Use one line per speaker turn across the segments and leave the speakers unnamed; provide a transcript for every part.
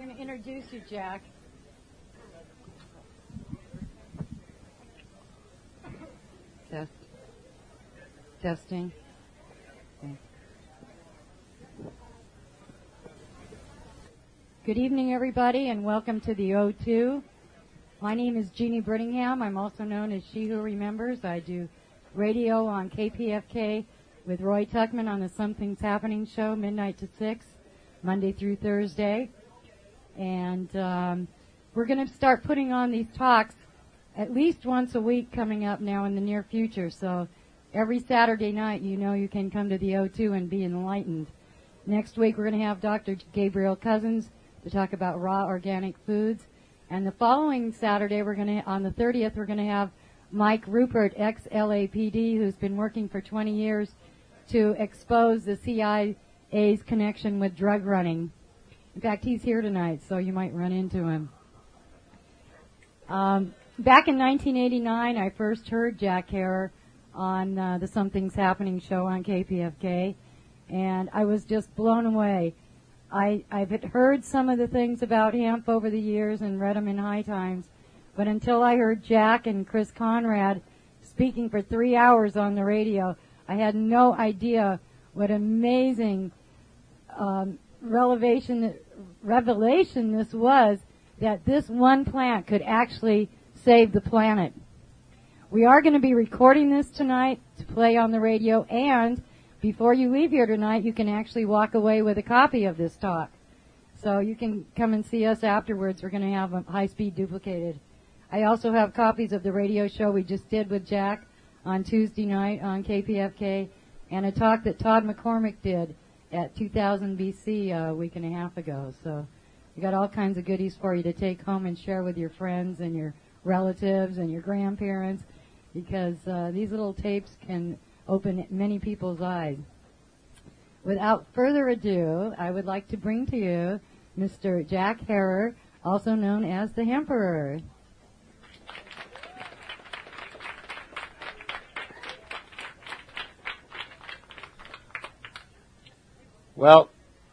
going to introduce you, Jack. Test. Testing. Okay. Good evening, everybody, and welcome to the O2. My name is Jeannie Brittingham. I'm also known as She Who Remembers. I do radio on KPFK with Roy Tuckman on the Something's Happening show, midnight to 6, Monday through Thursday. And we're going to start putting on these talks at least once a week coming up now in the near future. So every Saturday night, you know you can come to the O2 and be enlightened. Next week, we're going to have Dr. Gabriel Cousins to talk about raw organic foods. And the following Saturday, on the 30th, we're going to have Mike Rupert, ex-LAPD, who's been working for 20 years to expose the CIA's connection with drug running. In fact, he's here tonight, so you might run into him. Back in 1989, I first heard Jack Herer on the Something's Happening show on KPFK, and I was just blown away. I've heard some of the things about hemp over the years and read them in High Times, but until I heard Jack and Chris Conrad speaking for 3 hours on the radio, I had no idea what amazing revelation this was, that this one plant could actually save the planet. We are going to be recording this tonight to play on the radio, and before you leave here tonight, you can actually walk away with a copy of this talk. So you can come and see us afterwards. We're going to have a high-speed duplicated. I also have copies of the radio show we just did with Jack on Tuesday night on KPFK, and a talk that Todd McCormick did at 2000 BC a week and a half ago. So we got all kinds of goodies for you to take home and share with your friends and your relatives and your grandparents, because these little tapes can open many people's eyes. Without further ado, I would like to bring to you Mr. Jack Herer, also known as the Hemperor.
Well,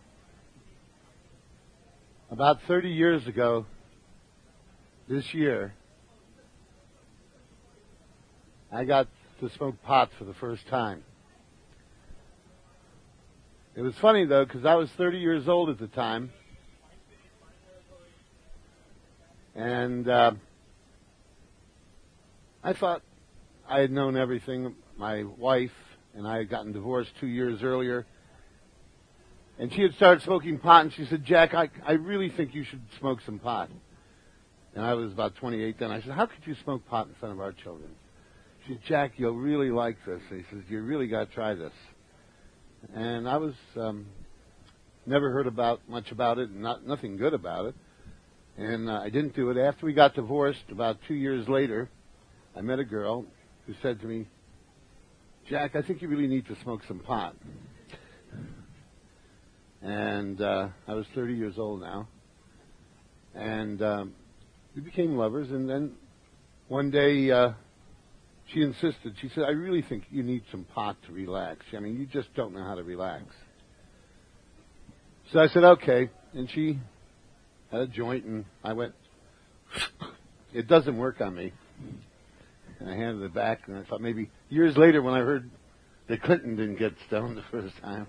about 30 years ago, this year, I got to smoke pot for the first time. It was funny, though, because I was 30 years old at the time, and I thought I had known everything. My wife and I had gotten divorced 2 years earlier, and she had started smoking pot, and she said, Jack, I really think you should smoke some pot. And I was about 28 then. I said, how could you smoke pot in front of our children? She said, Jack, you'll really like this. He says, you really got to try this. And I was never heard much about it, and nothing good about it. And I didn't do it. After we got divorced, about 2 years later, I met a girl who said to me, Jack, I think you really need to smoke some pot. And I was 30 years old now. And we became lovers. And then one day she insisted. She said, I really think you need some pot to relax. I mean, you just don't know how to relax. So I said, okay. And she had a joint, and I went, it doesn't work on me. And I handed it back, and I thought maybe years later when I heard that Clinton didn't get stoned the first time.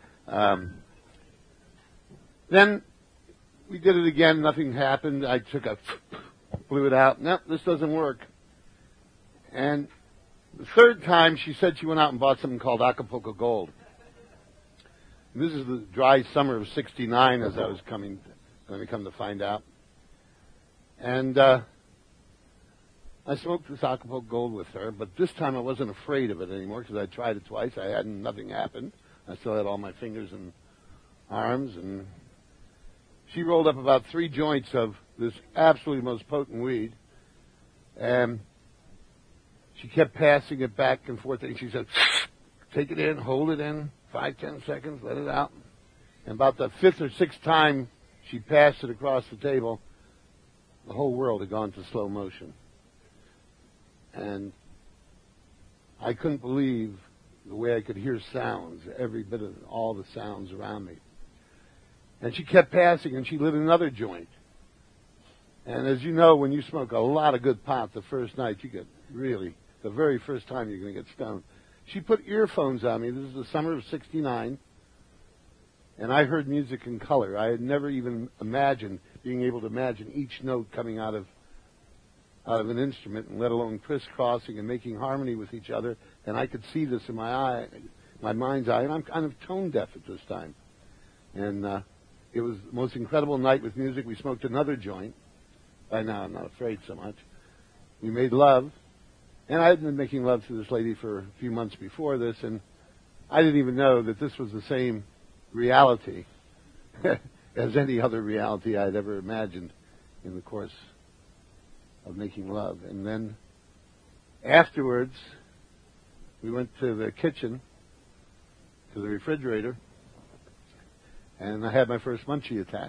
Then we did it again. Nothing happened. I blew it out. Nope, this doesn't work. And the third time, she said she went out and bought something called Acapulco Gold. And this is the dry summer of '69, as I was going to come to find out. And I smoked this Acapulco Gold with her, but this time I wasn't afraid of it anymore because I tried it twice. Nothing happened. I still had all my fingers and arms, and she rolled up about 3 joints of this absolutely most potent weed, and she kept passing it back and forth, and she said, take it in, hold it in, 5-10 seconds, let it out. And about the 5th or 6th time she passed it across the table, the whole world had gone to slow motion. And I couldn't believe the way I could hear sounds, every bit of all the sounds around me. And she kept passing, and she lit another joint. And as you know, when you smoke a lot of good pot the first night, you get really, the very first time you're going to get stoned. She put earphones on me. This is the summer of '69. And I heard music in color. I had never even imagined being able to imagine each note coming out of an instrument, and let alone crisscrossing and making harmony with each other. And I could see this in my mind's eye. And I'm kind of tone deaf at this time. And it was the most incredible night with music. We smoked another joint. By now I'm not afraid so much. We made love. And I had been making love to this lady for a few months before this, and I didn't even know that this was the same reality as any other reality I'd ever imagined in the course of making love. And then afterwards, we went to the kitchen, to the refrigerator, and I had my first munchie attack.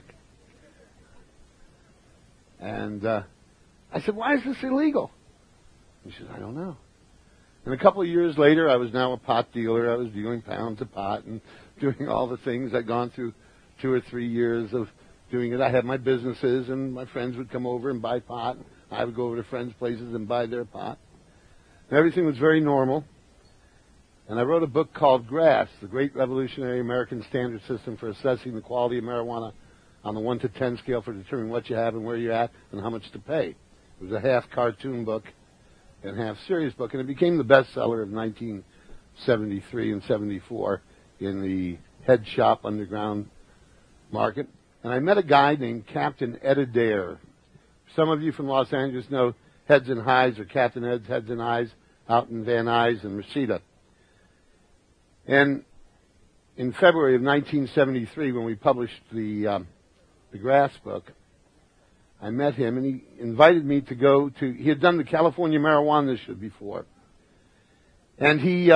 And I said, "Why is this illegal?" And she said, "I don't know." And a couple of years later, I was now a pot dealer. I was dealing pounds of pot and doing all the things. I'd gone through 2 or 3 years of doing it. I had my businesses, and my friends would come over and buy pot. I would go over to friends' places and buy their pot. And everything was very normal. And I wrote a book called GRASS, The Great Revolutionary American Standard System for Assessing the Quality of Marijuana on the 1 to 10 scale for determining what you have and where you're at and how much to pay. It was a half cartoon book and half serious book, and it became the bestseller of 1973 and 74 in the head shop underground market. And I met a guy named Captain Ed Adair. Some of you from Los Angeles know Heads and Highs, or Captain Ed's Heads and Eyes, out in Van Nuys and Reseda. And in February of 1973, when we published the GRASS book, I met him, and he invited me to go to, he had done the California Marijuana Initiative before. And he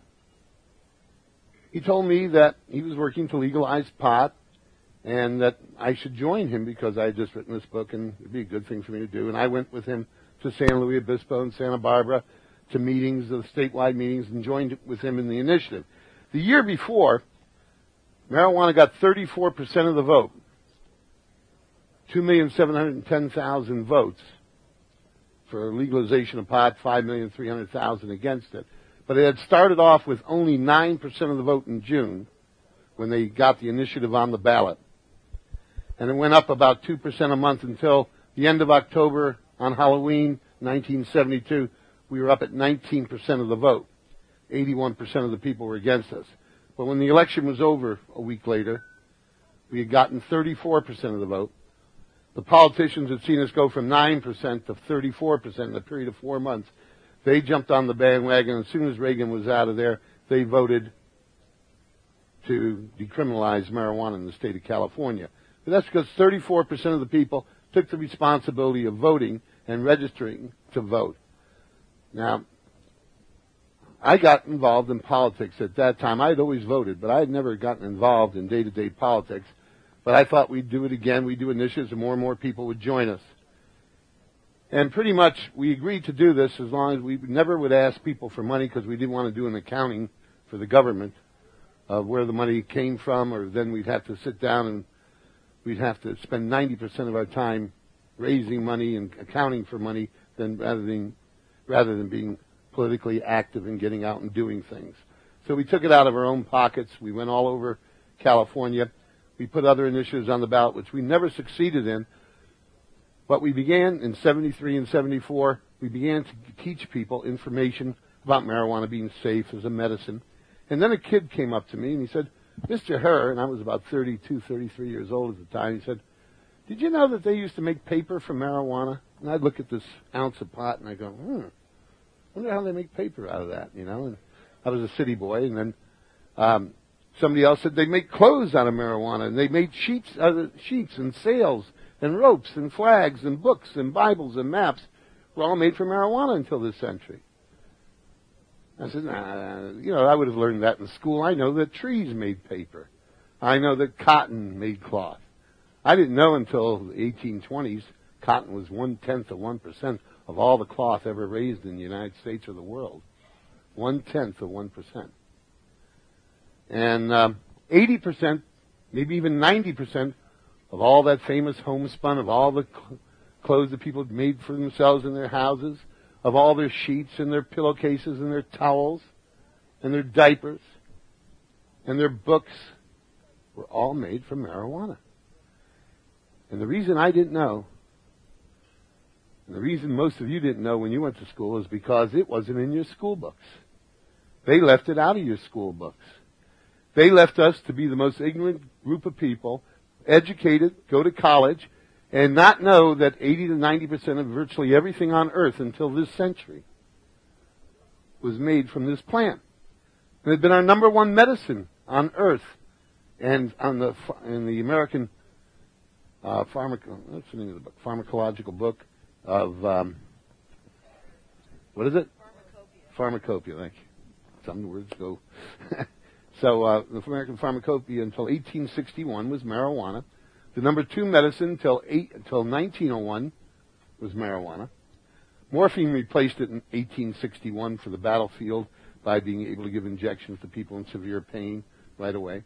told me that he was working to legalize pot, and that I should join him because I had just written this book, and it would be a good thing for me to do. And I went with him to San Luis Obispo and Santa Barbara to meetings, the statewide meetings, and joined with him in the initiative. The year before, marijuana got 34% of the vote. 2,710,000 votes for legalization of pot, 5,300,000 against it. But it had started off with only 9% of the vote in June when they got the initiative on the ballot. And it went up about 2% a month until the end of October on Halloween 1972. We were up at 19% of the vote. 81% of the people were against us. But when the election was over a week later, we had gotten 34% of the vote. The politicians had seen us go from 9% to 34% in a period of 4 months. They jumped on the bandwagon. As soon as Reagan was out of there, they voted to decriminalize marijuana in the state of California. But that's because 34% of the people took the responsibility of voting and registering to vote. Now, I got involved in politics at that time. I had always voted, but I had never gotten involved in day-to-day politics. But I thought we'd do it again. We'd do initiatives, and more people would join us. And pretty much we agreed to do this as long as we never would ask people for money, because we didn't want to do an accounting for the government of where the money came from, or then we'd have to sit down and we'd have to spend 90% of our time raising money and accounting for money rather than being politically active and getting out and doing things. So we took it out of our own pockets. We went all over California. We put other initiatives on the ballot, which we never succeeded in. But we began in 73 and 74, we began to teach people information about marijuana being safe as a medicine. And then a kid came up to me and he said, "Mr. Herr," and I was about 32, 33 years old at the time, he said, "Did you know that they used to make paper from marijuana?" And I'd look at this ounce of pot and I go, wonder how they make paper out of that, you know. And I was a city boy, and then somebody else said they make clothes out of marijuana, and they made sheets and sails and ropes and flags and books and Bibles and maps were all made from marijuana until this century. I said, I would have learned that in school. I know that trees made paper. I know that cotton made cloth. I didn't know until the 1820s cotton was 1/10 of 1% of all the cloth ever raised in the United States or the world. 1/10 of 1%. And 80% maybe even 90% of all that famous homespun, of all the clothes that people made for themselves in their houses, of all their sheets and their pillowcases and their towels and their diapers and their books were all made from marijuana. And the reason I didn't know, and the reason most of you didn't know when you went to school, is because it wasn't in your school books. They left it out of your school books. They left us to be the most ignorant group of people, educated, go to college, and not know that 80 to 90% of virtually everything on earth until this century was made from this plant. It had been our number one medicine on earth, and in the American what's the name of the book? Pharmacological book of what is it? Pharmacopoeia. Thank you. Some words go. So the American Pharmacopoeia until 1861 was marijuana. The number 2 medicine until 1901 was marijuana. Morphine replaced it in 1861 for the battlefield by being able to give injections to people in severe pain right away.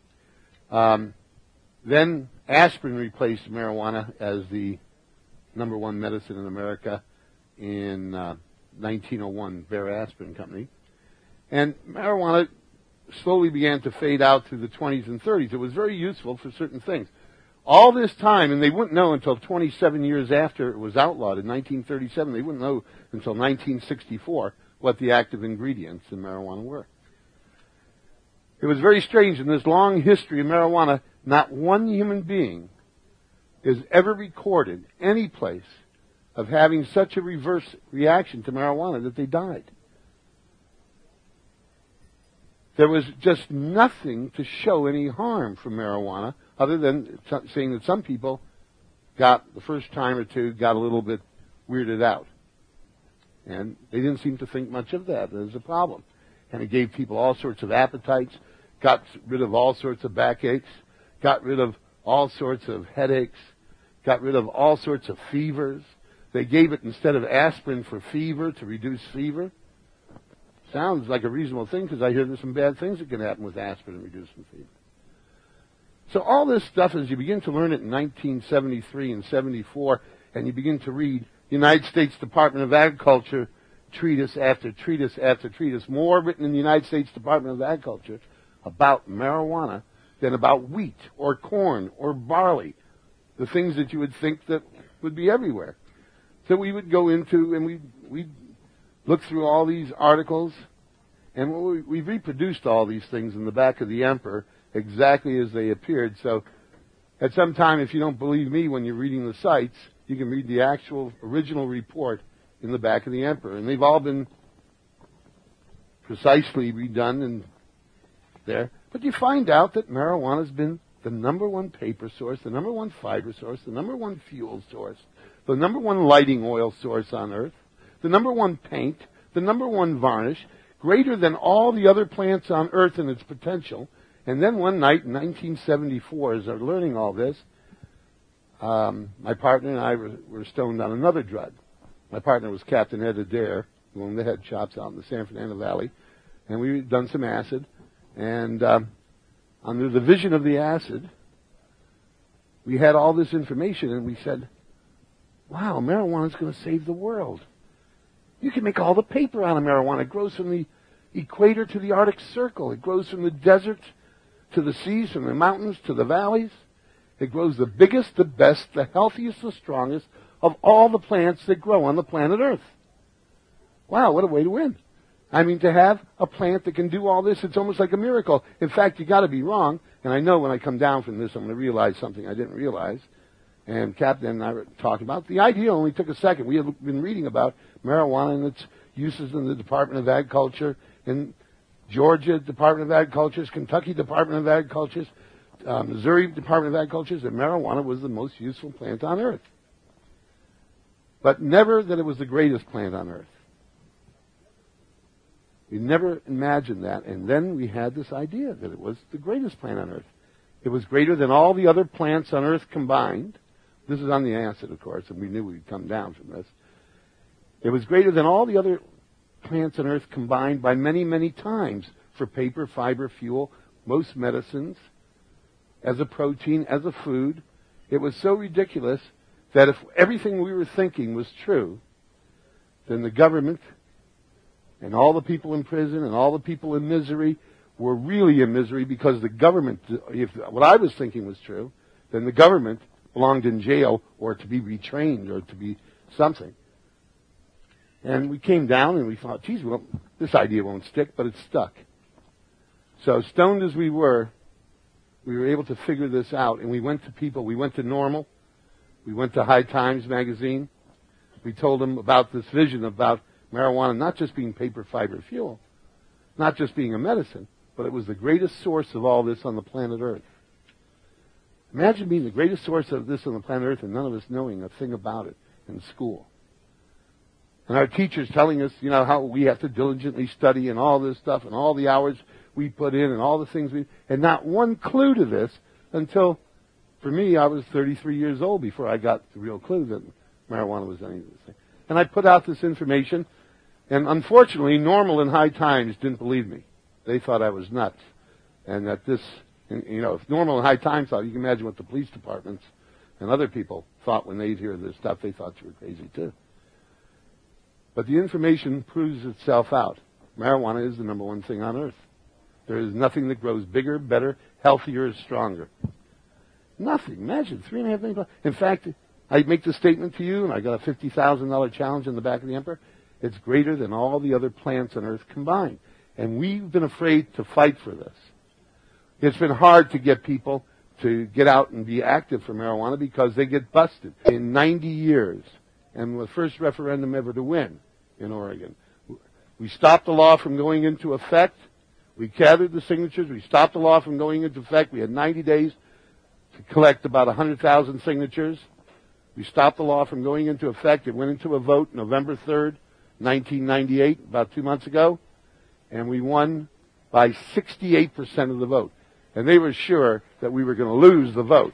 Then aspirin replaced marijuana as the number 1 medicine in America in 1901, Bayer Aspirin Company. And marijuana slowly began to fade out through the 20s and 30s. It was very useful for certain things. All this time, and they wouldn't know until 27 years after it was outlawed in 1937, they wouldn't know until 1964 what the active ingredients in marijuana were. It was very strange in this long history of marijuana, not one human being is ever recorded any place of having such a reverse reaction to marijuana that they died. There was just nothing to show any harm from marijuana other than saying that some people got, the first time or two, got a little bit weirded out. And they didn't seem to think much of that as a problem. And it gave people all sorts of appetites, got rid of all sorts of backaches, got rid of all sorts of headaches, got rid of all sorts of fevers. They gave it instead of aspirin for fever to reduce fever. Sounds like a reasonable thing because I hear there's some bad things that can happen with aspirin and reducing fever. So all this stuff, as you begin to learn it in 1973 and 74, and you begin to read United States Department of Agriculture treatise after treatise after treatise, more written in the United States Department of Agriculture about marijuana than about wheat or corn or barley, the things that you would think that would be everywhere. So we would go into and we'd look through all these articles, and we've reproduced all these things in the back of the Emperor exactly as they appeared. So at some time, if you don't believe me when you're reading the sites, you can read the actual original report in the back of the Emperor. And they've all been precisely redone and there. But you find out that marijuana has been the number 1 paper source, the number 1 fiber source, the number 1 fuel source, the number 1 lighting oil source on Earth, the number 1 paint, the number 1 varnish, greater than all the other plants on Earth in its potential. And then one night in 1974, as I was learning all this, my partner and I were stoned on another drug. My partner was Captain Ed Adair, who owned the head shops out in the San Fernando Valley, and we had done some acid. And under the vision of the acid, we had all this information, and we said, wow, marijuana is going to save the world. You can make all the paper out of marijuana. It grows from the equator to the Arctic Circle. It grows from the desert to the seas, from the mountains to the valleys. It grows the biggest, the best, the healthiest, the strongest of all the plants that grow on the planet Earth. Wow, what a way to win. I mean, to have a plant that can do all this, it's almost like a miracle. In fact, you got to be wrong. And I know when I come down from this, I'm going to realize something I didn't realize. And Captain and I were talking about. The idea only took a second. We had been reading about marijuana and its uses in the Department of Agriculture, in Georgia Department of Agriculture, Kentucky Department of Agriculture, Missouri Department of Agriculture, that marijuana was the most useful plant on Earth. But never that it was the greatest plant on Earth. We never imagined that. And then we had this idea that it was the greatest plant on Earth. It was greater than all the other plants on Earth combined. This is on the acid, of course, and we knew we'd come down from this. It was greater than all the other plants on Earth combined by many, many times for paper, fiber, fuel, most medicines, as a protein, as a food. It was so ridiculous that if everything we were thinking was true, then the government and all the people in prison and all the people in misery were really in misery because the government, if what I was thinking was true, then the government belonged in jail or to be retrained or to be something. And we came down and we thought, geez, well, this idea won't stick, but it stuck. So stoned as we were able to figure this out, and we went to people. We went to Normal. We went to High Times magazine. We told them about this vision about marijuana not just being paper fiber fuel, not just being a medicine, but it was the greatest source of all this on the planet Earth. Imagine being the greatest source of this on the planet Earth and none of us knowing a thing about it in school. And our teachers telling us, how we have to diligently study and all this stuff and all the hours we put in and all the things and not one clue to this until, for me, I was 33 years old before I got the real clue that marijuana was anything. And I put out this information, and unfortunately, Normal and High Times didn't believe me. They thought I was nuts. And that this, if Normal and High Times thought, you can imagine what the police departments and other people thought when they'd hear this stuff. They thought you were crazy too. But the information proves itself out. Marijuana is the number one thing on earth. There is nothing that grows bigger, better, healthier, stronger. Nothing. Imagine, $3.5 million. In fact, I make the statement to you, and I got a $50,000 challenge in the back of the Emperor. It's greater than all the other plants on earth combined. And we've been afraid to fight for this. It's been hard to get people to get out and be active for marijuana because they get busted. In 90 years, and the first referendum ever to win in Oregon, we stopped the law from going into effect. We gathered the signatures. We stopped the law from going into effect. We had 90 days to collect about 100,000 signatures. We stopped the law from going into effect. It went into a vote November 3rd, 1998, about 2 months ago, and we won by 68% of the vote. And they were sure that we were going to lose the vote.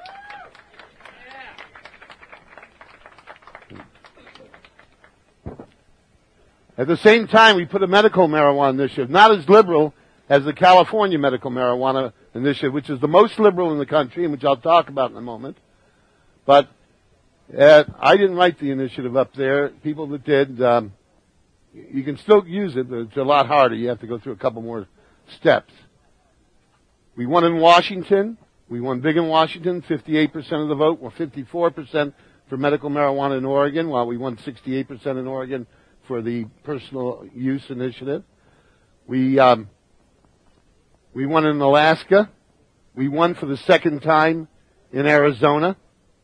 At the same time, we put a medical marijuana initiative, not as liberal as the California medical marijuana initiative, which is the most liberal in the country, and which I'll talk about in a moment. But I didn't write the initiative up there. People that did, you can still use it, but it's a lot harder. You have to go through a couple more steps. We won in Washington. We won big in Washington, 58% of the vote, or 54% for medical marijuana in Oregon, while we won 68% in Oregon for the personal use initiative. We won in Alaska. We won for the second time in Arizona.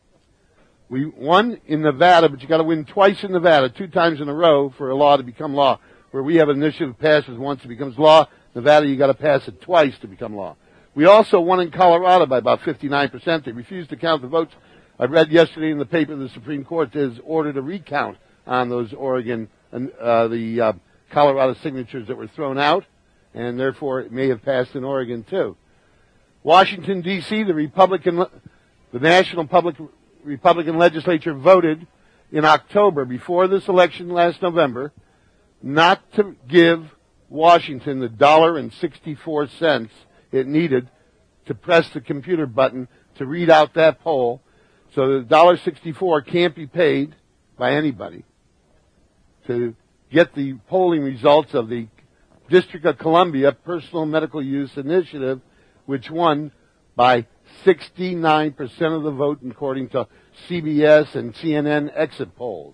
We won in Nevada, but you got to win twice in Nevada, 2 times in a row for a law to become law. Where we have an initiative passes once, it becomes law. Nevada, you got to pass it twice to become law. We also won in Colorado by about 59%. They refused to count the votes. I read yesterday in the paper the Supreme Court has ordered a recount on those Oregon and the Colorado signatures that were thrown out, and therefore it may have passed in Oregon too. Washington, D.C., the National Republican Legislature voted in October, before this election last November, not to give Washington the $1.64 it needed to press the computer button to read out that poll. So the $1.64 can't be paid by anybody to get the polling results of the District of Columbia Personal Medical Use Initiative, which won by 69% of the vote according to CBS and CNN exit polls.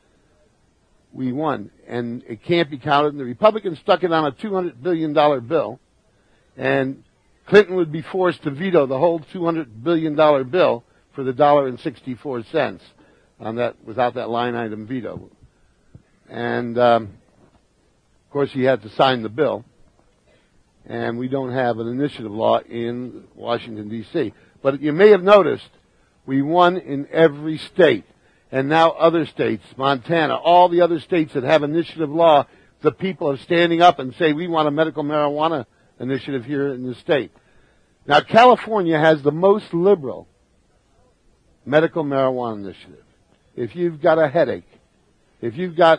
We won, and it can't be counted. And the Republicans stuck it on a $200 billion bill, and Clinton would be forced to veto the whole $200 billion bill for the $1.64 on that, without that line item veto. And, of course, he had to sign the bill. And we don't have an initiative law in Washington, D.C. But you may have noticed we won in every state. And now other states, Montana, all the other states that have initiative law, the people are standing up and say, we want a medical marijuana initiative here in the state. Now, California has the most liberal medical marijuana initiative. If you've got a headache, if you've got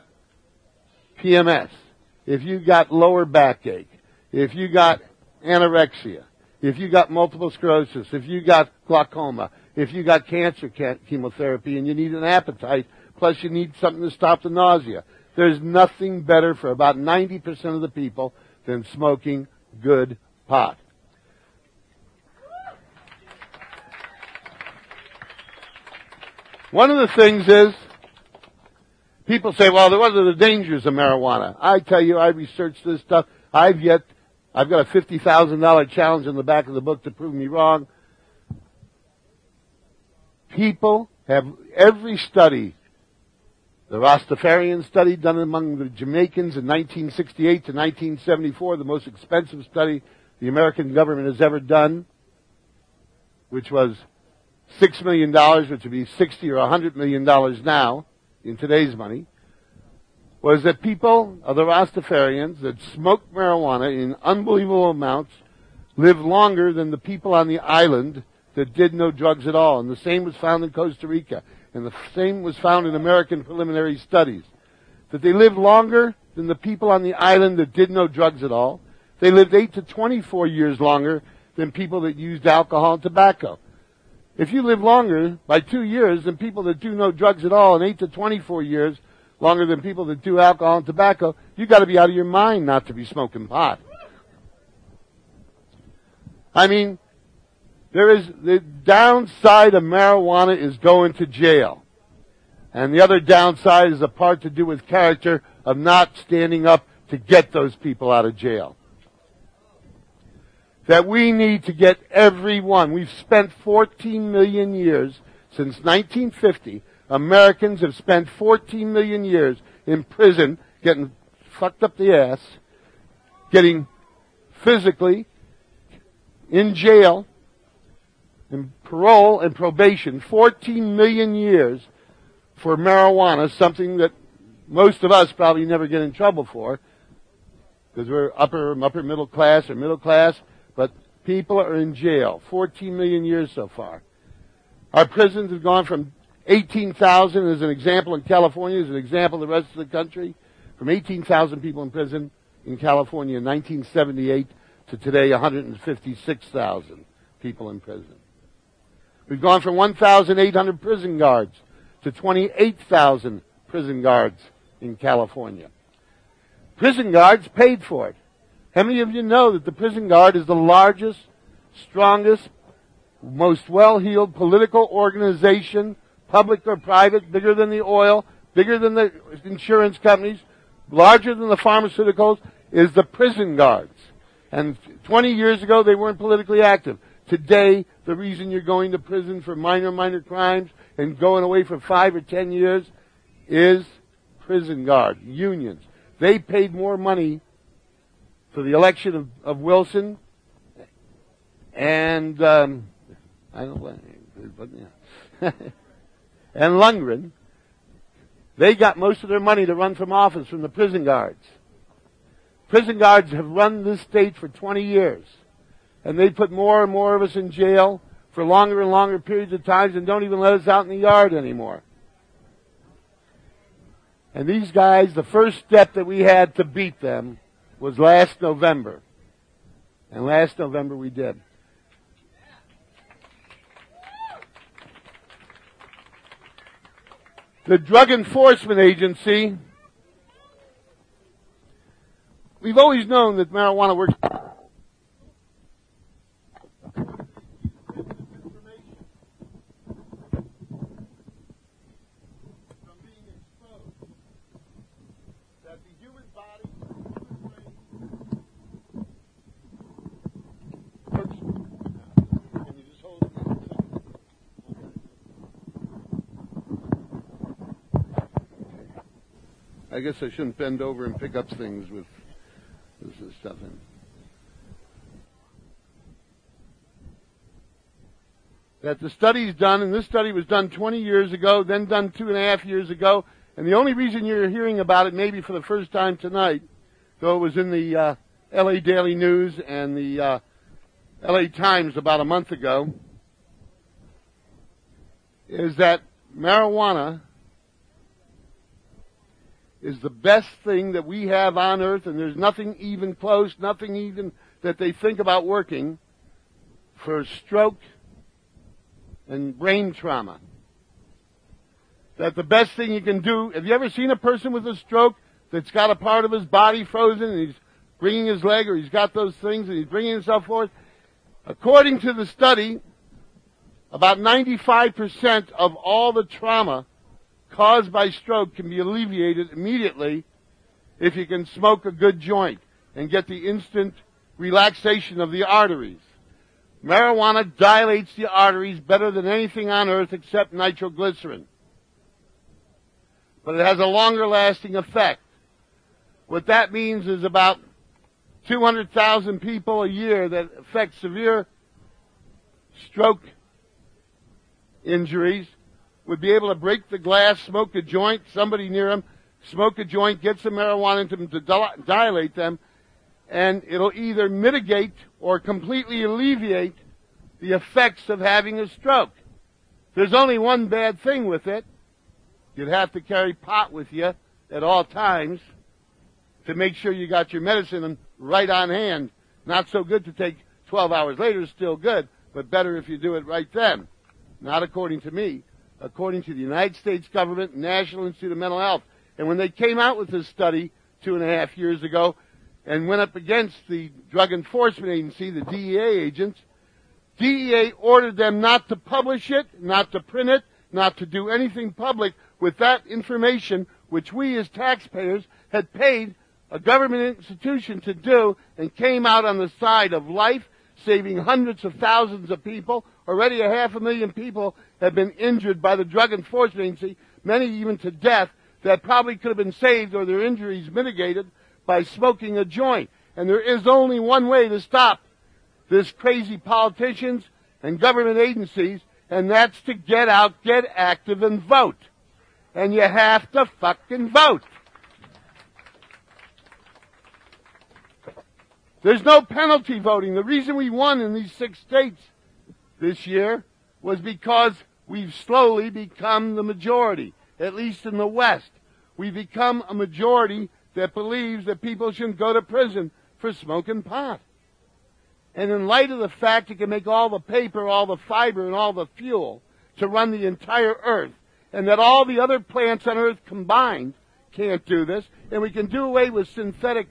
PMS, if you've got lower backache, if you got anorexia, if you got multiple sclerosis, if you got glaucoma, if you got cancer chemotherapy and you need an appetite, plus you need something to stop the nausea. There's nothing better for about 90% of the people than smoking good pot. One of the things is, people say, well, what are the dangers of marijuana? I tell you, I researched this stuff. I've got a $50,000 challenge in the back of the book to prove me wrong. People have every study, the Rastafarian study done among the Jamaicans in 1968 to 1974, the most expensive study the American government has ever done, which was $6 million, which would be $60 or $100 million now in today's money, was that people of the Rastafarians that smoked marijuana in unbelievable amounts lived longer than the people on the island that did no drugs at all. And the same was found in Costa Rica. And the same was found in American preliminary studies. That they lived longer than the people on the island that did no drugs at all. They lived 8 to 24 years longer than people that used alcohol and tobacco. If you live longer by 2 years than people that do no drugs at all, and 8 to 24 years longer than people that do alcohol and tobacco, you got to be out of your mind not to be smoking pot. I mean, the downside of marijuana is going to jail. And the other downside is a part to do with character of not standing up to get those people out of jail. That we need to get everyone. We've spent 14 million years since 1950. Americans have spent 14 million years in prison, getting fucked up the ass, getting physically in jail, in parole and probation. 14 million years for marijuana, something that most of us probably never get in trouble for, because we're upper middle class or middle class, but people are in jail. 14 million years so far. Our prisons have gone from 18,000 as an example in California, as an example of the rest of the country, from 18,000 people in prison in California in 1978 to today 156,000 people in prison. We've gone from 1,800 prison guards to 28,000 prison guards in California. Prison guards paid for it. How many of you know that the prison guard is the largest, strongest, most well-heeled political organization, public or private, bigger than the oil, bigger than the insurance companies, larger than the pharmaceuticals, is the prison guards. And 20 years ago, they weren't politically active. Today, the reason you're going to prison for minor crimes and going away for 5 or 10 years is prison guard unions. They paid more money for the election of Wilson and and Lundgren. They got most of their money to run from office from the prison guards. Prison guards have run this state for 20 years. And they put more and more of us in jail for longer and longer periods of time and don't even let us out in the yard anymore. And these guys, the first step that we had to beat them was last November. And last November we did. The Drug Enforcement Agency, we've always known that marijuana works. I guess I shouldn't bend over and pick up things with this stuff in. That the study's done, and this study was done 20 years ago, then done 2.5 years ago, and the only reason you're hearing about it maybe for the first time tonight, though it was in the LA Daily News and the LA Times about a month ago, is that marijuana is the best thing that we have on earth, and there's nothing even close, nothing even that they think about working for stroke and brain trauma. That the best thing you can do, have you ever seen a person with a stroke that's got a part of his body frozen and he's bringing his leg, or he's got those things and he's bringing himself forth? According to the study, about 95% of all the trauma caused by stroke can be alleviated immediately if you can smoke a good joint and get the instant relaxation of the arteries. Marijuana dilates the arteries better than anything on earth except nitroglycerin. But it has a longer lasting effect. What that means is about 200,000 people a year that affect severe stroke injuries would be able to break the glass, smoke a joint, somebody near them, smoke a joint, get some marijuana into them to dilate them, and it'll either mitigate or completely alleviate the effects of having a stroke. There's only one bad thing with it. You'd have to carry pot with you at all times to make sure you got your medicine right on hand. Not so good to take 12 hours later, still good, but better if you do it right then. Not according to me, according to the United States government, National Institute of Mental Health. And when they came out with this study 2.5 years ago and went up against the Drug Enforcement Agency, the DEA agents, DEA ordered them not to publish it, not to print it, not to do anything public with that information, which we as taxpayers had paid a government institution to do, and came out on the side of life, saving hundreds of thousands of people. Already 500,000 people have been injured by the Drug Enforcement Agency, many even to death, that probably could have been saved or their injuries mitigated by smoking a joint. And there is only one way to stop this crazy politicians and government agencies, and that's to get out, get active, and vote. And you have to fucking vote. There's no penalty voting. The reason we won in these 6 states this year was because we've slowly become the majority, at least in the West. We've become a majority that believes that people shouldn't go to prison for smoking pot. And in light of the fact it can make all the paper, all the fiber, and all the fuel to run the entire earth, and that all the other plants on earth combined can't do this, and we can do away with synthetics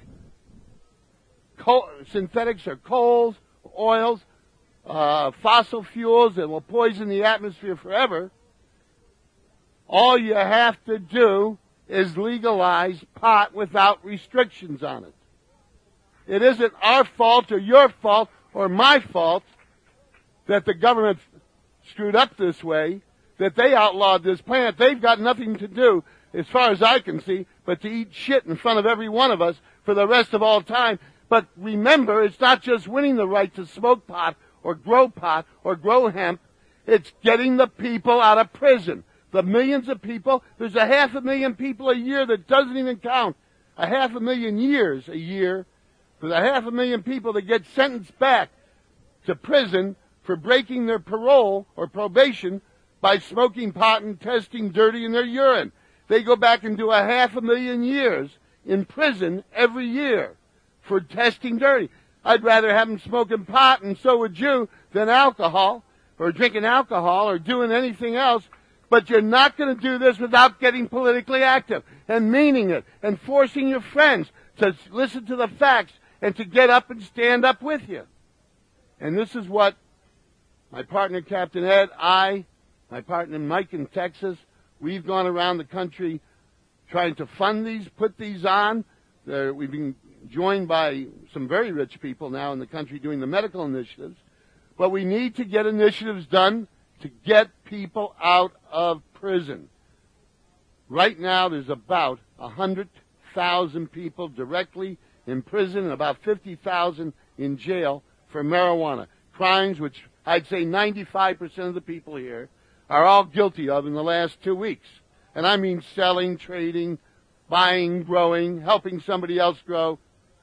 or coals, oils, fossil fuels that will poison the atmosphere forever, all you have to do is legalize pot without restrictions on it. It isn't our fault or your fault or my fault that the government screwed up this way, that they outlawed this plant. They've got nothing to do, as far as I can see, but to eat shit in front of every one of us for the rest of all time. But remember, it's not just winning the right to smoke pot or grow hemp. It's getting the people out of prison. The millions of people, there's 500,000 people a year that doesn't even count. 500,000 years a year for the 500,000 people that get sentenced back to prison for breaking their parole or probation by smoking pot and testing dirty in their urine. They go back and do 500,000 years in prison every year for testing dirty. I'd rather have them smoking pot, and so would you, than alcohol, or drinking alcohol, or doing anything else. But you're not going to do this without getting politically active, and meaning it, and forcing your friends to listen to the facts, and to get up and stand up with you. And this is what my partner Captain Ed, my partner Mike in Texas, we've gone around the country trying to fund these, put these on. We've been joined by some very rich people now in the country doing the medical initiatives. But we need to get initiatives done to get people out of prison. Right now there's about 100,000 people directly in prison and about 50,000 in jail for marijuana. Crimes which I'd say 95% of the people here are all guilty of in the last 2 weeks. And I mean selling, trading, buying, growing, helping somebody else grow.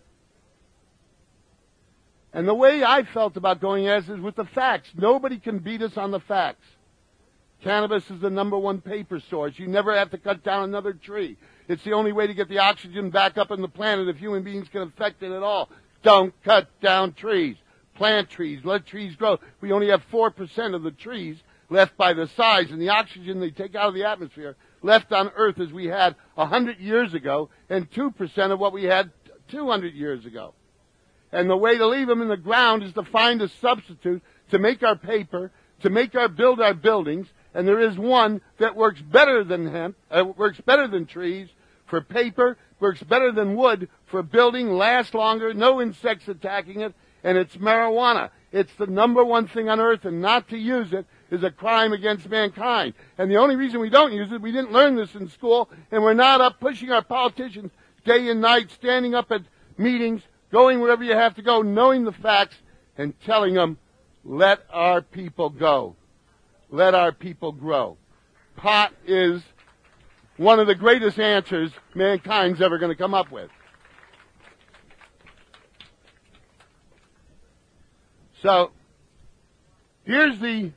And the way I felt about going as is with the facts. Nobody can beat us on the facts. Cannabis is the #1 paper source. You never have to cut down another tree. It's the only way to get the oxygen back up in the planet if human beings can affect it at all. Don't cut down trees. plant trees, let trees grow. We only have 4% of the trees left by the size, and the oxygen they take out of the atmosphere left on Earth as we had 100 years ago, and 2% of what we had 200 years ago. And the way to leave them in the ground is to find a substitute to make our paper, to build our buildings, and there is one that works better than hemp, works better than trees for paper, works better than wood for building, lasts longer, no insects attacking it, and it's marijuana. It's the number one thing on earth, and not to use it is a crime against mankind. And the only reason we don't use it, we didn't learn this in school, and we're not up pushing our politicians day and night, standing up at meetings, going wherever you have to go, knowing the facts, and telling them, let our people go. Let our people grow. Pot is one of the greatest answers mankind's ever going to come up with. So, here's the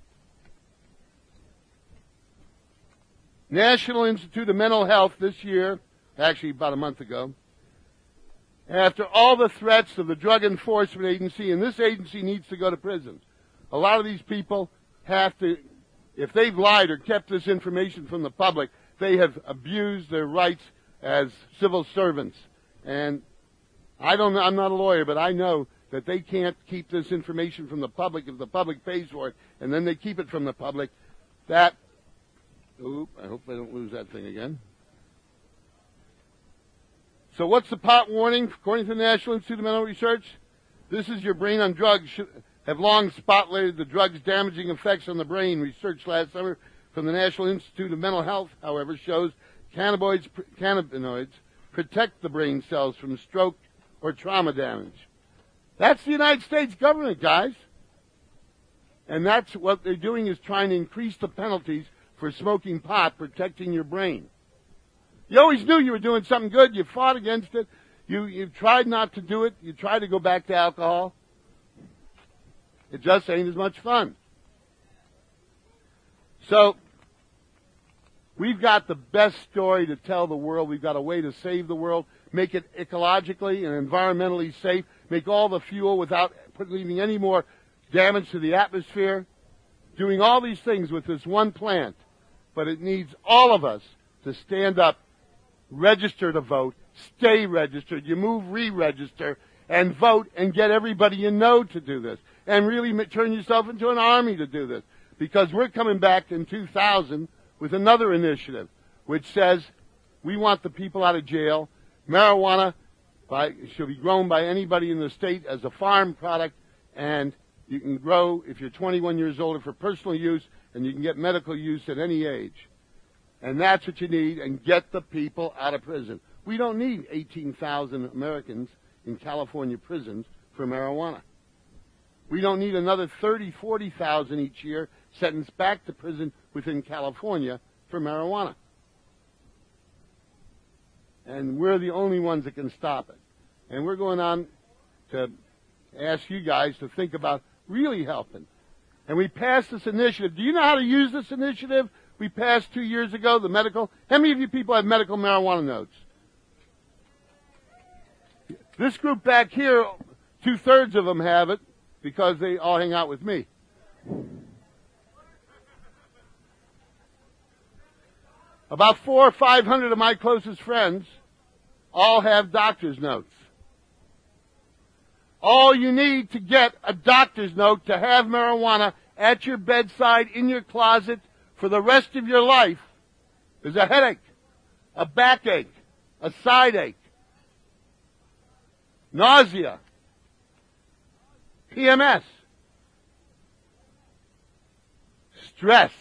National Institute of Mental Health this year, actually about a month ago, after all the threats of the Drug Enforcement Agency, and this agency needs to go to prison. A lot of these people have to, if they've lied or kept this information from the public, they have abused their rights as civil servants. And I'm not a lawyer, but I know that they can't keep this information from the public if the public pays for it, and then they keep it from the public. I hope I don't lose that thing again. So what's the pot warning? According to the National Institute of Mental Research, this is your brain on drugs. Have long spotlighted the drug's damaging effects on the brain. Research last summer from the National Institute of Mental Health, however, shows cannabinoids protect the brain cells from stroke or trauma damage. That's the United States government, guys. And that's what they're doing, is trying to increase the penalties for smoking pot, protecting your brain. You always knew you were doing something good. You fought against it. You tried not to do it. You tried to go back to alcohol. It just ain't as much fun. So, we've got the best story to tell the world. We've got a way to save the world, make it ecologically and environmentally safe, make all the fuel without leaving any more damage to the atmosphere, doing all these things with this one plant. But it needs all of us to stand up, register to vote, stay registered. You move, re-register, and vote, and get everybody you know to do this. And really turn yourself into an army to do this. Because we're coming back in 2000 with another initiative, which says we want the people out of jail. Marijuana should be grown by anybody in the state as a farm product, and you can grow if you're 21 years old for personal use, and you can get medical use at any age. And that's what you need, and get the people out of prison. We don't need 18,000 Americans in California prisons for marijuana. We don't need another 30,000, 40,000 each year sentenced back to prison within California for marijuana. And we're the only ones that can stop it. And we're going on to ask you guys to think about really helping. And we passed this initiative. Do you know how to use this initiative? We passed 2 years ago, the medical. How many of you people have medical marijuana notes? This group back here, 2/3 of them have it because they all hang out with me. About 400 or 500 of my closest friends all have doctor's notes. All you need to get a doctor's note to have marijuana at your bedside, in your closet, for the rest of your life is a headache, a backache, a side ache, nausea, PMS, stress.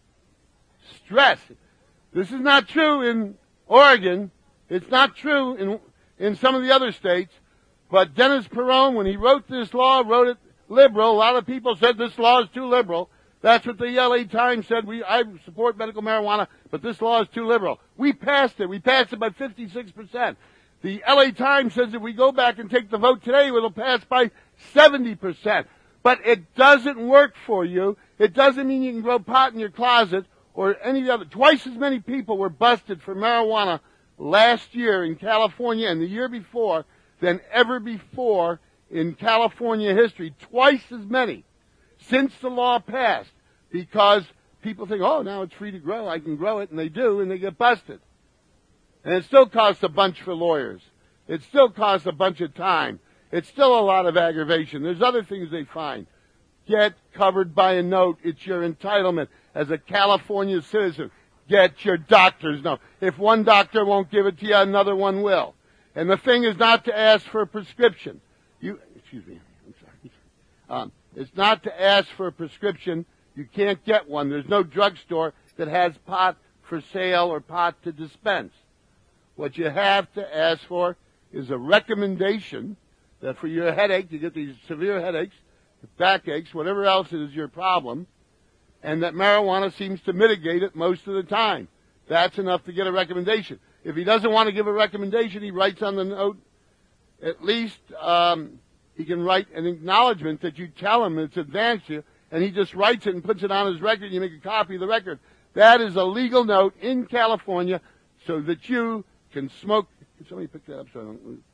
This is not true in Oregon. It's not true in some of the other states. But Dennis Perone, when he wrote this law, wrote it liberal. A lot of people said this law is too liberal. That's what the LA Times said. I support medical marijuana, but this law is too liberal. We passed it. We passed it by 56%. The LA Times says if we go back and take the vote today, it'll pass by 70%. But it doesn't work for you. It doesn't mean you can grow pot in your closet or any other. Twice as many people were busted for marijuana last year in California and the year before than ever before in California history, twice as many since the law passed, because people think, oh, now it's free to grow, I can grow it, and they do, and they get busted. And it still costs a bunch for lawyers. It still costs a bunch of time. It's still a lot of aggravation. There's other things they find. Get covered by a note. It's your entitlement as a California citizen. Get your doctor's note. If one doctor won't give it to you, another one will. And the thing is not to ask for a prescription. Excuse me, I'm sorry. It's not to ask for a prescription. You can't get one. There's no drugstore that has pot for sale or pot to dispense. What you have to ask for is a recommendation that for your headache, you get these severe headaches, backaches, whatever else is your problem, and that marijuana seems to mitigate it most of the time. That's enough to get a recommendation. If he doesn't want to give a recommendation, he writes on the note, at least he can write an acknowledgement that you tell him it's advanced you, and he just writes it and puts it on his record, and you make a copy of the record. That is a legal note in California so that you can smoke. Can somebody pick that up so I don't lose?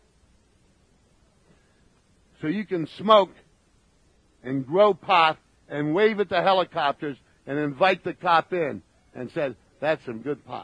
So you can smoke and grow pot and wave at the helicopters and invite the cop in and said, that's some good pot.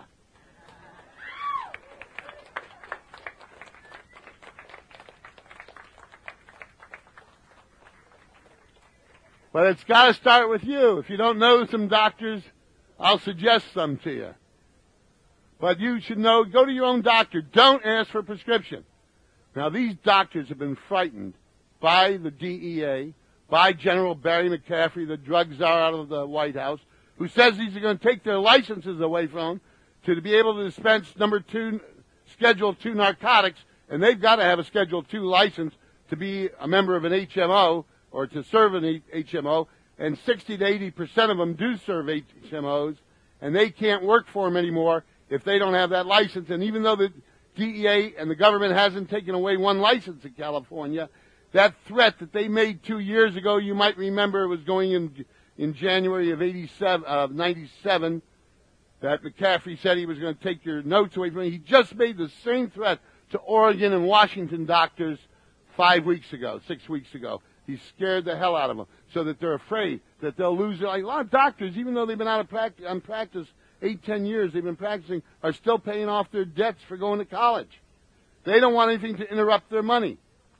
But it's got to start with you. If you don't know some doctors, I'll suggest some to you. But you should know, go to your own doctor. Don't ask for a prescription. Now, these doctors have been frightened by the DEA, by General Barry McCaffrey, the drug czar out of the White House, who says he's going to take their licenses away from them to be able to dispense Schedule II narcotics, and they've got to have a Schedule II license to be a member of an HMO or to serve an HMO, and 60 to 80% of them do serve HMOs, and they can't work for them anymore if they don't have that license. And even though the DEA and the government hasn't taken away one license in California, that threat that they made 2 years ago, you might remember it was going in January of 97, that McCaffrey said he was going to take your notes away from you. He just made the same threat to Oregon and Washington doctors 6 weeks ago. He scared the hell out of them so that they're afraid that they'll lose their life. A lot of doctors, even though they've been out of practice 8-10 years, they've been practicing, are still paying off their debts for going to college. They don't want anything to interrupt their money.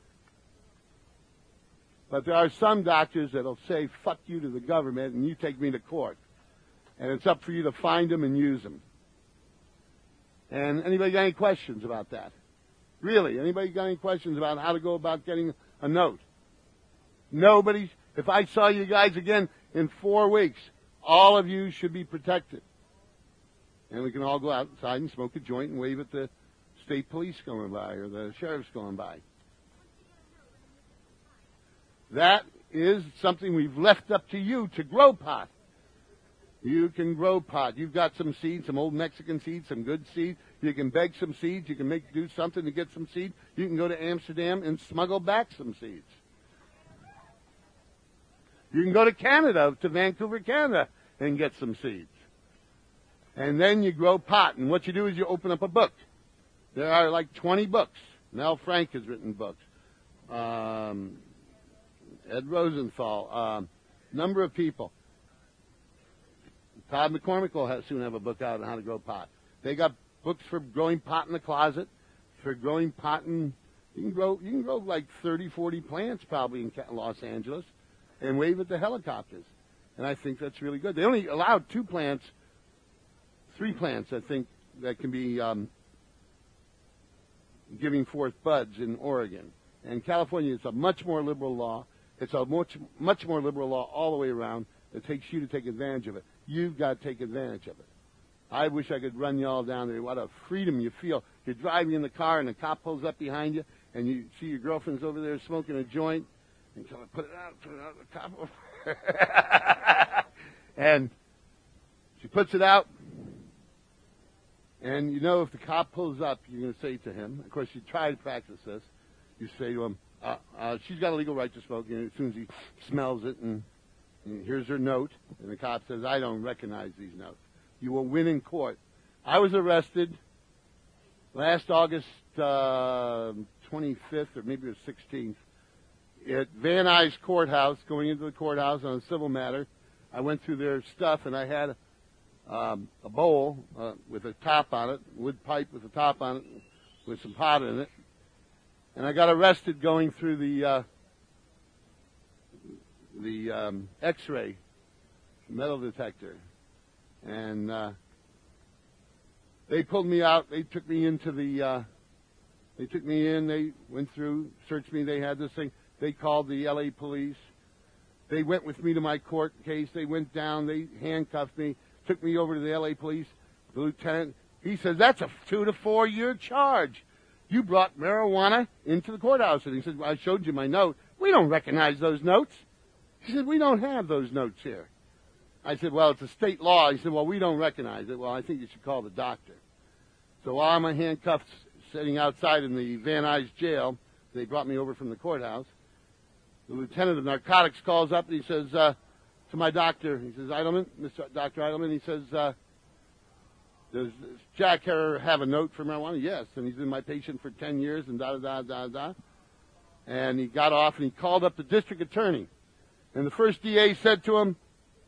But there are some doctors that'll say, fuck you to the government, and you take me to court. And it's up for you to find them and use them. And anybody got any questions about that? Really, anybody got any questions about how to go about getting a note? Nobody. If I saw you guys again in 4 weeks, all of you should be protected. And we can all go outside and smoke a joint and wave at the state police going by or the sheriff's going by. That is something we've left up to you to grow pot. You can grow pot. You've got some seeds, some old Mexican seeds, some good seeds. You can beg some seeds. You can do something to get some seeds. You can go to Amsterdam and smuggle back some seeds. You can go to Canada, to Vancouver, Canada, and get some seeds. And then you grow pot. And what you do is you open up a book. There are like 20 books. Mel Frank has written books. Ed Rosenthal, number of people. Todd McCormick will soon have a book out on how to grow pot. They got books for growing pot in the closet, for growing pot in, you can grow like 30, 40 plants probably in Los Angeles and wave at the helicopters. And I think that's really good. They only allowed 3 plants, I think, that can be giving forth buds in Oregon. And California is a much more liberal law. It's a much more liberal law all the way around that takes you to take advantage of it. You've got to take advantage of it. I wish I could run you all down there. What a freedom you feel. You're driving in the car and the cop pulls up behind you and you see your girlfriend's over there smoking a joint and so I put it out, the cop over. And she puts it out. And you know if the cop pulls up, you're going to say to him, of course you try to practice this, you say to him, she's got a legal right to smoke. And as soon as he smells it and here's her note, and the cop says, I don't recognize these notes. You will win in court. I was arrested last August 25th, or maybe it was 16th, at Van Nuys Courthouse, going into the courthouse on a civil matter. I went through their stuff, and I had a bowl with a top on it, wood pipe with a top on it, with some pot in it. And I got arrested going through the X-ray metal detector. And they pulled me out. They took me into they took me in. They went through, searched me. They had this thing. They called the L.A. police. They went with me to my court case. They went down. They handcuffed me, took me over to the L.A. police. The lieutenant, he says, that's a 2 to 4 year charge. You brought marijuana into the courthouse. And he said, well, I showed you my note. We don't recognize those notes. He said, we don't have those notes here. I said, well, it's a state law. He said, well, we don't recognize it. Well, I think you should call the doctor. So while I'm handcuffed sitting outside in the Van Nuys jail, they brought me over from the courthouse. The lieutenant of narcotics calls up and he says to my doctor, he says, Eidelman, Mr. Dr. Eidelman, he says, does Jack Herer have a note for marijuana? Yes. And he's been my patient for 10 years and da-da-da-da-da. And he got off and he called up the district attorney. And the first DA said to him,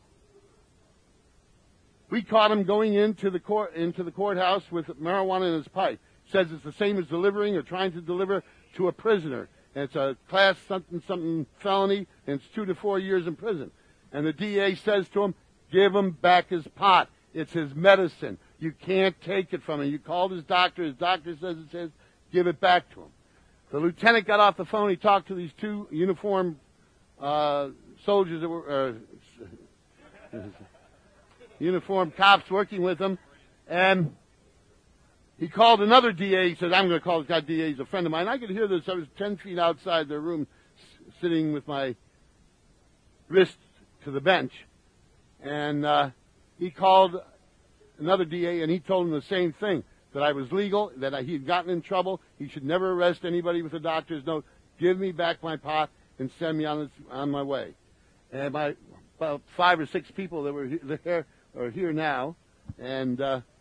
we caught him going into the courthouse with marijuana in his pipe. Says it's the same as delivering or trying to deliver to a prisoner. And it's a class something felony, and it's 2 to 4 years in prison. And the DA says to him, give him back his pot. It's his medicine. You can't take it from him. You called his doctor says it's his, give it back to him. The lieutenant got off the phone. He talked to these 2 uniformed soldiers that were uniformed cops working with him, and he called another DA. He said, I'm going to call this guy DA. He's a friend of mine. I could hear this. I was 10 feet outside their room sitting with my wrist to the bench. And he called another DA, and he told him the same thing, that I was legal, that he had gotten in trouble. He should never arrest anybody with a doctor's note. Give me back my pot and send me on my way. And about 5 or 6 people that were there are here now, and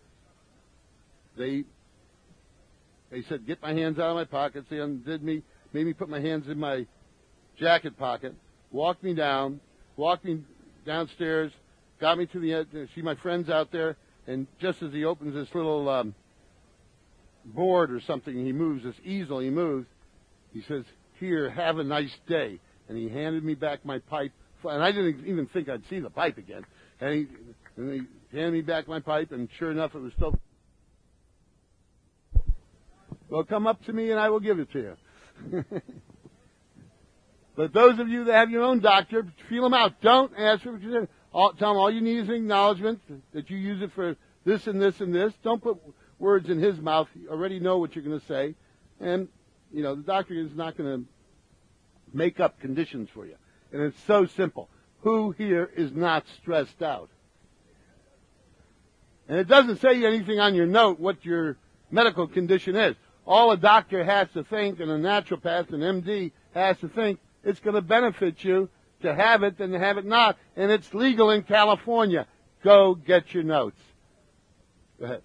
they said, get my hands out of my pockets. They undid me, made me put my hands in my jacket pocket, walked me downstairs, got me to the end, see my friends out there, and just as he opens this little board or something, he moves, this easel he moves, he says, here, have a nice day. And he handed me back my pipe, and I didn't even think I'd see the pipe again. And he handed me back my pipe, and sure enough, it was still. Well, come up to me and I will give it to you. But those of you that have your own doctor, feel them out. Don't ask for what you say. Tell them all you need is an acknowledgement that you use it for this and this and this. Don't put words in his mouth. You already know what you're going to say. And, you know, the doctor is not going to make up conditions for you. And it's so simple. Who here is not stressed out? And it doesn't say anything on your note what your medical condition is. All a doctor has to think, and a naturopath, an MD, has to think, it's going to benefit you to have it than to have it not. And it's legal in California. Go get your notes. Go ahead.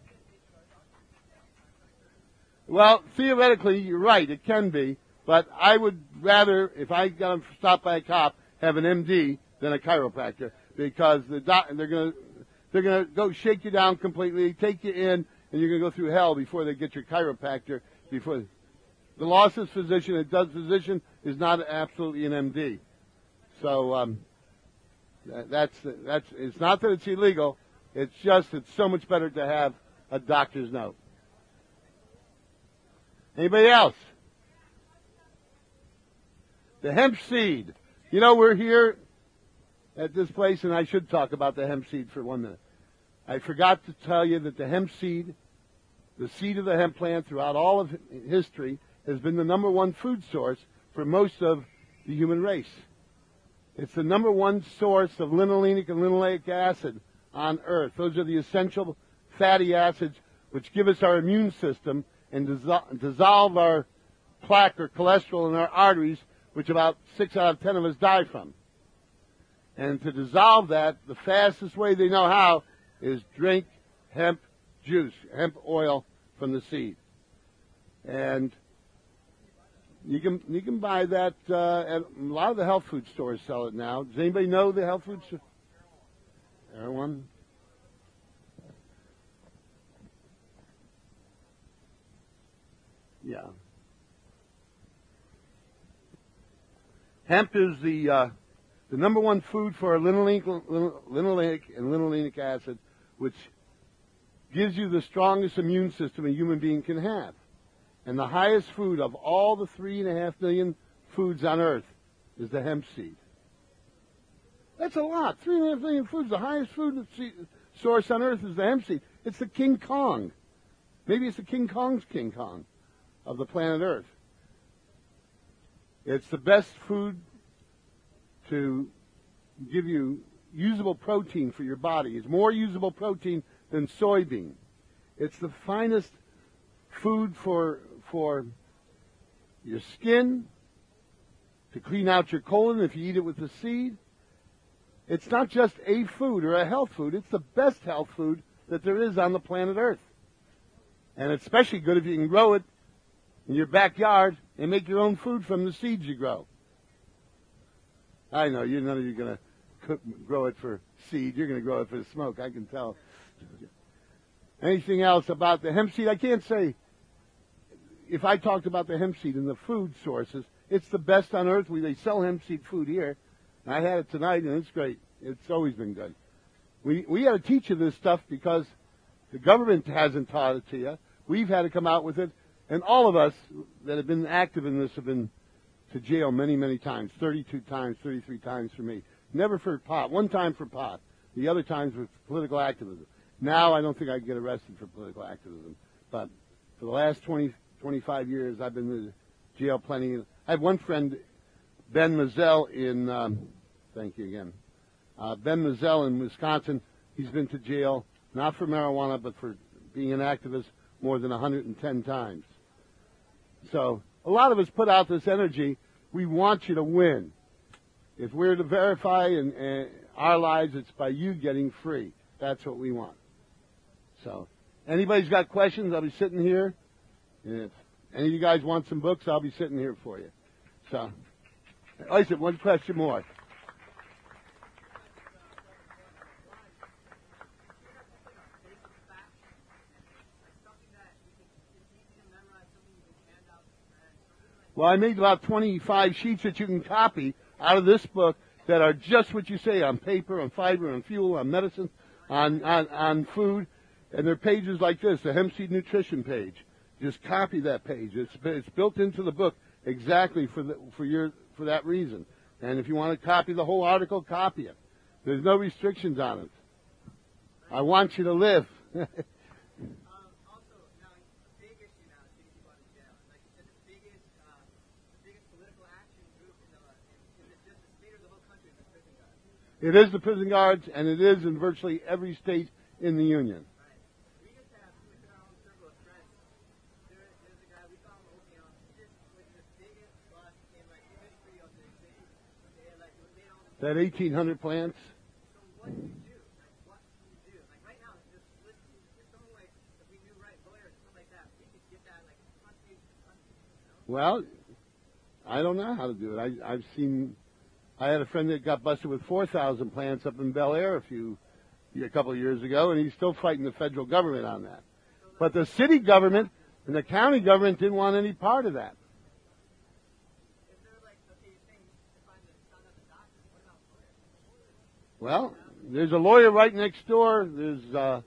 Well, theoretically, you're right. It can be. But I would rather, if I got stopped by a cop, have an MD than a chiropractor, because they're going to go shake you down completely, take you in, and you're going to go through hell before they get your chiropractor. Before the law says physician, it does physician, is not absolutely an MD. So that's it's not that it's illegal. It's just it's so much better to have a doctor's note. Anybody else? The hemp seed. You know, we're here at this place, and I should talk about the hemp seed for 1 minute. I forgot to tell you that the hemp seed, the seed of the hemp plant throughout all of history, has been the number one food source for most of the human race. It's the number one source of linolenic and linoleic acid on Earth. Those are the essential fatty acids which give us our immune system and dissolve our plaque or cholesterol in our arteries, which about 6 out of 10 of us die from. And to dissolve that, the fastest way they know how is drink hemp juice, hemp oil from the seed. And You can buy that at a lot of the health food stores sell it now. Does anybody know the health food store? Everyone? Yeah. Hemp is the number one food for linoleic and linolenic acid, which gives you the strongest immune system a human being can have. And the highest food of all the 3.5 million foods on Earth is the hemp seed. That's a lot. 3.5 million foods. The highest food source on Earth is the hemp seed. It's the King Kong. Maybe it's the King Kong's King Kong of the planet Earth. It's the best food to give you usable protein for your body. It's more usable protein than soybean. It's the finest food for your skin, to clean out your colon if you eat it with the seed. It's not just a food or a health food. It's the best health food that there is on the planet Earth. And it's especially good if you can grow it in your backyard and make your own food from the seeds you grow. I know, none of you are going to grow it for seed. You're going to grow it for smoke, I can tell. Anything else about the hemp seed? I can't say. If I talked about the hemp seed and the food sources, it's the best on earth. They sell hemp seed food here. I had it tonight, and it's great. It's always been good. We got to teach you this stuff because the government hasn't taught it to you. We've had to come out with it, and all of us that have been active in this have been to jail many, many times, 32 times, 33 times for me. Never for pot. One time for pot. The other times with political activism. Now I don't think I can get arrested for political activism. But for the last 25 years, I've been to jail plenty. I have one friend, Ben Mazzell in, thank you again, Ben Mazzell in Wisconsin. He's been to jail, not for marijuana, but for being an activist more than 110 times. So a lot of us put out this energy. We want you to win. If we're to verify in our lives, it's by you getting free. That's what we want. So, anybody's got questions, I'll be sitting here. And if any of you guys want some books, I'll be sitting here for you. So, listen, one question more. Well, I made about 25 sheets that you can copy out of this book that are just what you say on paper, on fiber, on fuel, on medicine, on food. And they're pages like this, the hemp seed nutrition page. Just copy that page. It's built into the book exactly for that reason. And if you want to copy the whole article, copy it. There's no restrictions on it. I want you to live. It is the prison guards, and it is in virtually every state in the union. We just have our own circle of friends. There's a guy, we saw him opening up. This was the biggest bust in the history of the city. That 1,800 plants. So what do you do? What do you do? Right now, just listen. If someone if we knew lawyers and stuff like that, we could get that front page to front page. Well, I don't know how to do it. I've seen. I had a friend that got busted with 4,000 plants up in Bel Air a couple of years ago, and he's still fighting the federal government on that. But the city government and the county government didn't want any part of that. Well, there's a lawyer right next door. There's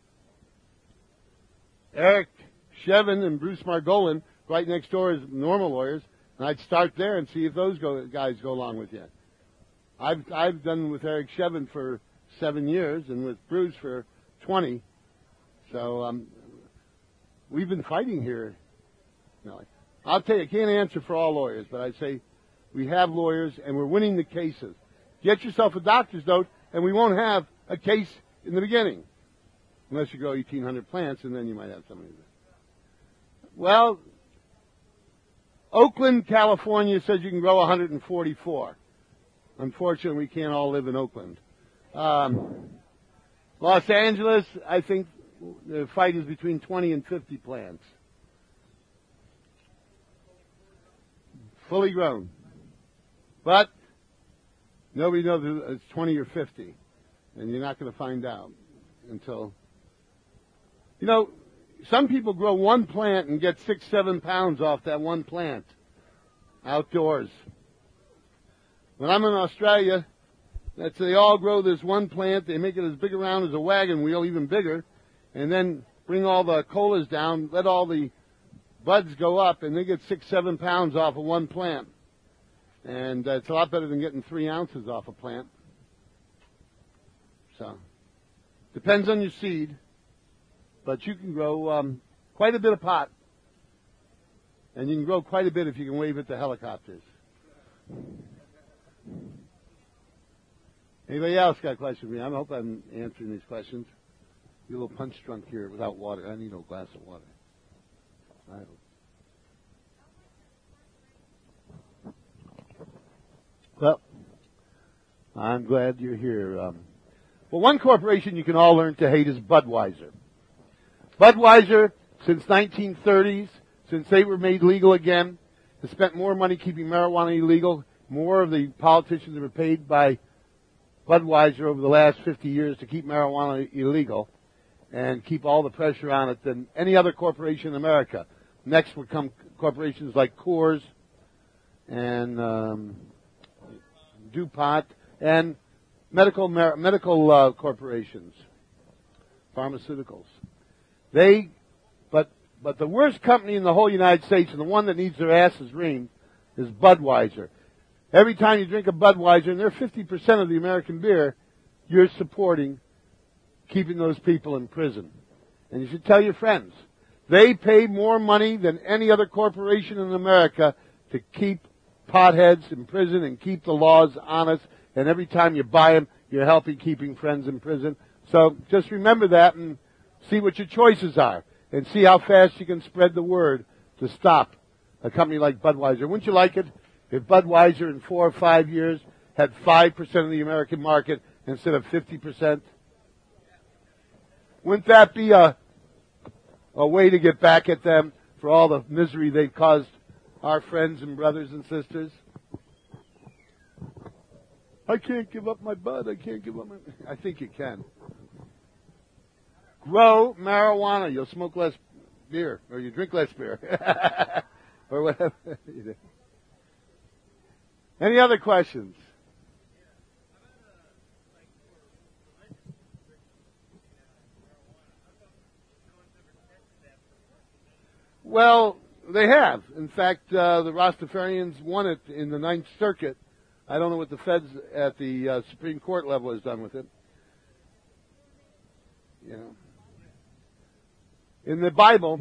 Eric Shevin and Bruce Margolin right next door as normal lawyers, and I'd start there and see if those guys go along with you. I've done with Eric Shevin for 7 years and with Bruce for 20. So we've been fighting here. I'll tell you, I can't answer for all lawyers, but I'd say we have lawyers and we're winning the cases. Get yourself a doctor's note, and we won't have a case in the beginning, unless you grow 1,800 plants, and then you might have somebody. Well, Oakland, California says you can grow 144. Unfortunately, we can't all live in Oakland. Los Angeles, I think the fight is between 20 and 50 plants. fully grown. But nobody knows if it's 20 or 50. And you're not going to find out until... You know, some people grow one plant and get 6, 7 pounds off that one plant outdoors. When I'm in Australia, they all grow this one plant. They make it as big around as a wagon wheel, even bigger, and then bring all the colas down, let all the buds go up, and they get 6, 7 pounds off of one plant. And it's a lot better than getting 3 ounces off a plant. So, depends on your seed, but you can grow quite a bit of pot. And you can grow quite a bit if you can wave it to helicopters. Anybody else got a question for me? I hope I'm answering these questions. You're a little punch drunk here without water. I need a glass of water. I hope. Well, I'm glad you're here. Well, one corporation you can all learn to hate is Budweiser. Budweiser, since 1930s, since they were made legal again, has spent more money keeping marijuana illegal. More of the politicians were paid by Budweiser over the last 50 years to keep marijuana illegal and keep all the pressure on it than any other corporation in America. Next would come corporations like Coors and DuPont and medical corporations, pharmaceuticals. But the worst company in the whole United States, and the one that needs their asses reamed, is Budweiser. Every time you drink a Budweiser, and they're 50% of the American beer, you're supporting keeping those people in prison. And you should tell your friends. They pay more money than any other corporation in America to keep potheads in prison and keep the laws honest. And every time you buy them, you're helping keeping friends in prison. So just remember that and see what your choices are. And see how fast you can spread the word to stop a company like Budweiser. Wouldn't you like it if Budweiser in 4 or 5 years had 5% of the American market instead of 50%? Wouldn't that be a way to get back at them for all the misery they've caused our friends and brothers and sisters? I can't give up my bud. I can't give up my... I think you can. Grow marijuana. You'll smoke less beer, or you drink less beer, or whatever. Any other questions? Well, they have. In fact, the Rastafarians won it in the Ninth Circuit. I don't know what the feds at the Supreme Court level has done with it. You know. In the Bible,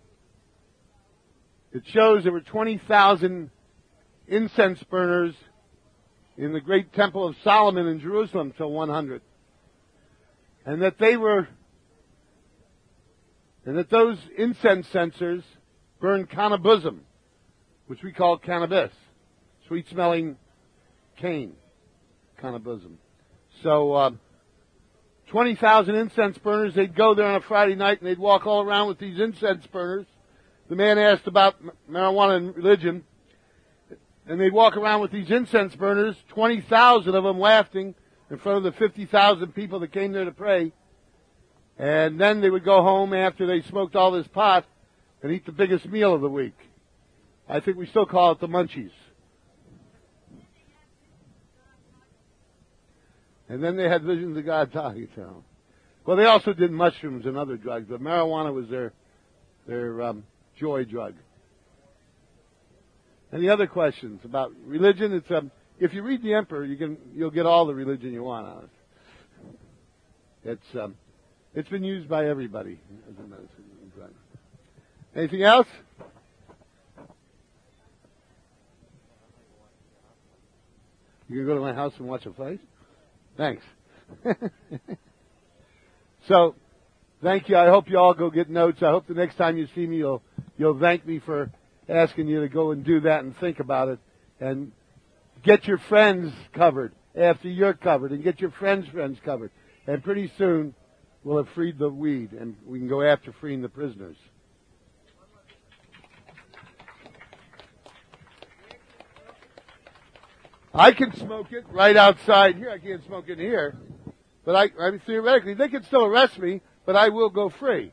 it shows there were 20,000 incense burners in the great Temple of Solomon in Jerusalem till 100. And that those incense censers burned cannabism, which we call cannabis, sweet-smelling cane, cannabism. So, 20,000 incense burners, they'd go there on a Friday night and they'd walk all around with these incense burners. The man asked about marijuana and religion. And they'd walk around with these incense burners, 20,000 of them laughing in front of the 50,000 people that came there to pray. And then they would go home after they smoked all this pot and eat the biggest meal of the week. I think we still call it the munchies. And then they had visions of God talking to them. Well, they also did mushrooms and other drugs, but marijuana was their joy drug. Any other questions about religion? It's if you read the Emperor, you'll get all the religion you want out of it. It's been used by everybody as a medicine drug. Anything else? You gonna go to my house and watch a fight? Thanks. So, thank you. I hope you all go get notes. I hope the next time you see me, you'll thank me for asking you to go and do that and think about it. And get your friends covered after you're covered. And get your friends' covered. And pretty soon, we'll have freed the weed. And we can go after freeing the prisoners. I can smoke it right outside here. I can't smoke it in here. But I mean, theoretically, they can still arrest me, but I will go free.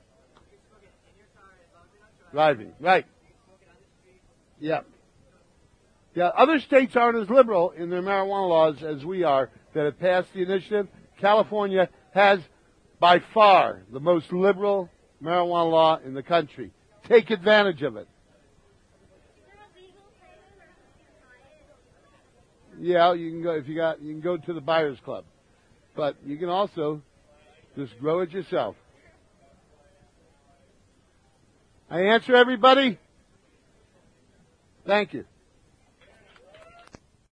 Driving, right. Yeah. Yeah, other states aren't as liberal in their marijuana laws as we are that have passed the initiative. California has, by far, the most liberal marijuana law in the country. Take advantage of it. Yeah, you can go if you can go to the buyers club. But you can also just grow it yourself. I answer everybody? Thank you.